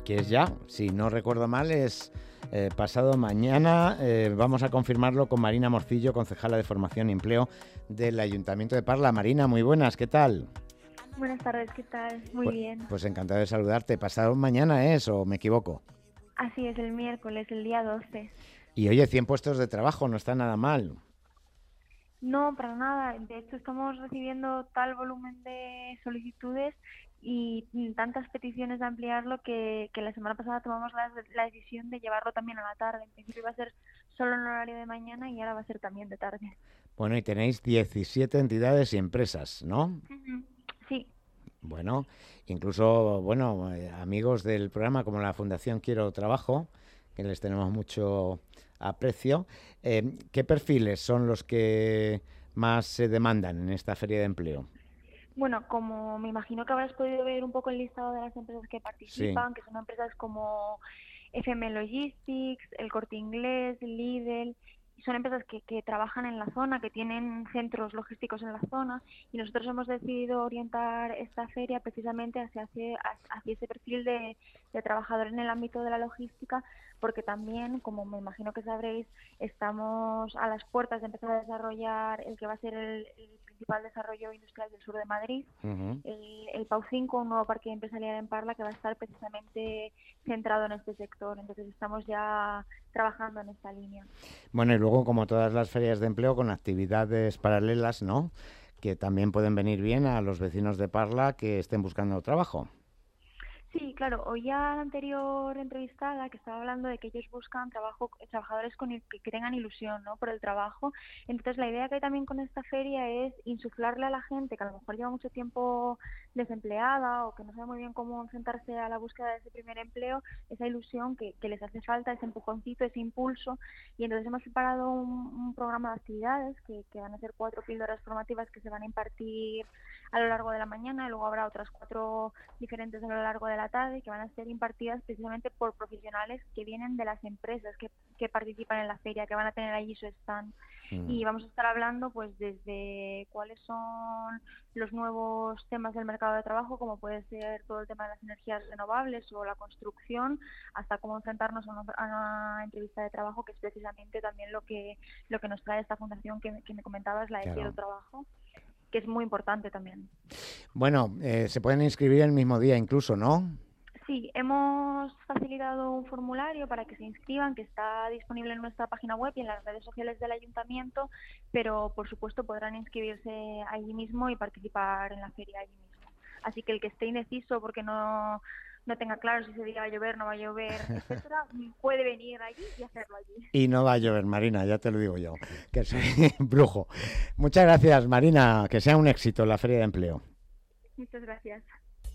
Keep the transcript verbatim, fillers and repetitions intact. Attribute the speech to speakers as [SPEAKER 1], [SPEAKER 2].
[SPEAKER 1] que es ya, si no recuerdo mal, es eh, pasado mañana. Eh, vamos a confirmarlo con Marina Morcillo, concejala de Formación y Empleo del Ayuntamiento de Parla. Marina, muy buenas, ¿qué tal?
[SPEAKER 2] Buenas tardes, ¿qué tal? Muy
[SPEAKER 1] Pues,
[SPEAKER 2] bien.
[SPEAKER 1] pues encantado de saludarte. ¿Pasado mañana es o me equivoco?
[SPEAKER 2] Así es, el miércoles, el día doce.
[SPEAKER 1] Y oye, cien puestos de trabajo, no está nada mal.
[SPEAKER 2] No, para nada. De hecho, estamos recibiendo tal volumen de solicitudes y tantas peticiones de ampliarlo que, que la semana pasada tomamos la, la decisión de llevarlo también a la tarde. En principio iba a ser solo en horario de mañana y ahora va a ser también de tarde.
[SPEAKER 1] Bueno, y tenéis diecisiete entidades y empresas, ¿no?
[SPEAKER 2] Ujú. Sí.
[SPEAKER 1] Bueno, incluso, bueno, eh, amigos del programa como la Fundación Quiero Trabajo, que les tenemos mucho aprecio. Eh, ¿Qué perfiles son los que más se demandan en esta feria de empleo?
[SPEAKER 2] Bueno, como me imagino que habrás podido ver un poco el listado de las empresas que
[SPEAKER 1] Sí.
[SPEAKER 2] participan, que son empresas como F M Logistics, El Corte Inglés, Lidl, son empresas que, que trabajan en la zona, que tienen centros logísticos en la zona, y nosotros hemos decidido orientar esta feria precisamente hacia, hacia, hacia ese perfil de, de trabajador en el ámbito de la logística, porque también, como me imagino que sabréis, estamos a las puertas de empezar a desarrollar el que va a ser el, el principal desarrollo industrial del sur de Madrid,
[SPEAKER 1] Uh-huh.
[SPEAKER 2] el, el Pau cinco, un nuevo parque empresarial en Parla que va a estar precisamente centrado en este sector. Entonces estamos ya trabajando en esta línea.
[SPEAKER 1] Bueno, y luego, como todas las ferias de empleo, con actividades paralelas, ¿no? Que también pueden venir bien a los vecinos de Parla que estén buscando trabajo.
[SPEAKER 2] Sí, claro. Oía la anterior entrevistada que estaba hablando de que ellos buscan trabajo, trabajadores con que, que tengan ilusión, ¿no?, por el trabajo. Entonces, la idea que hay también con esta feria es insuflarle a la gente que a lo mejor lleva mucho tiempo desempleada o que no sabe muy bien cómo enfrentarse a la búsqueda de ese primer empleo, esa ilusión que, que les hace falta, ese empujoncito, ese impulso. Y entonces hemos preparado un, un programa de actividades que, que van a ser cuatro píldoras formativas que se van a impartir a lo largo de la mañana, y luego habrá otras cuatro diferentes a lo largo de la tarde que van a ser impartidas precisamente por profesionales que vienen de las empresas que, que participan en la feria, que van a tener allí su stand. Mm. Y vamos a estar hablando pues desde cuáles son los nuevos temas del mercado de trabajo, como puede ser todo el tema de las energías renovables o la construcción, hasta cómo enfrentarnos a una, a una entrevista de trabajo, que es precisamente también lo que lo que nos trae esta fundación que, que me comentabas, la de
[SPEAKER 1] Claro.
[SPEAKER 2] Quiero Trabajo, que es muy importante también.
[SPEAKER 1] Bueno, eh, se pueden inscribir el mismo día incluso, ¿no?
[SPEAKER 2] Sí, hemos facilitado un formulario para que se inscriban, que está disponible en nuestra página web y en las redes sociales del ayuntamiento, pero por supuesto podrán inscribirse allí mismo y participar en la feria allí mismo. Así que el que esté indeciso porque no, no tenga claro si ese día va a llover, no va a llover, etcétera, puede venir allí y hacerlo allí.
[SPEAKER 1] Y no va a llover, Marina, ya te lo digo yo, que soy brujo. Muchas gracias, Marina, que sea un éxito la feria de empleo.
[SPEAKER 2] Muchas gracias.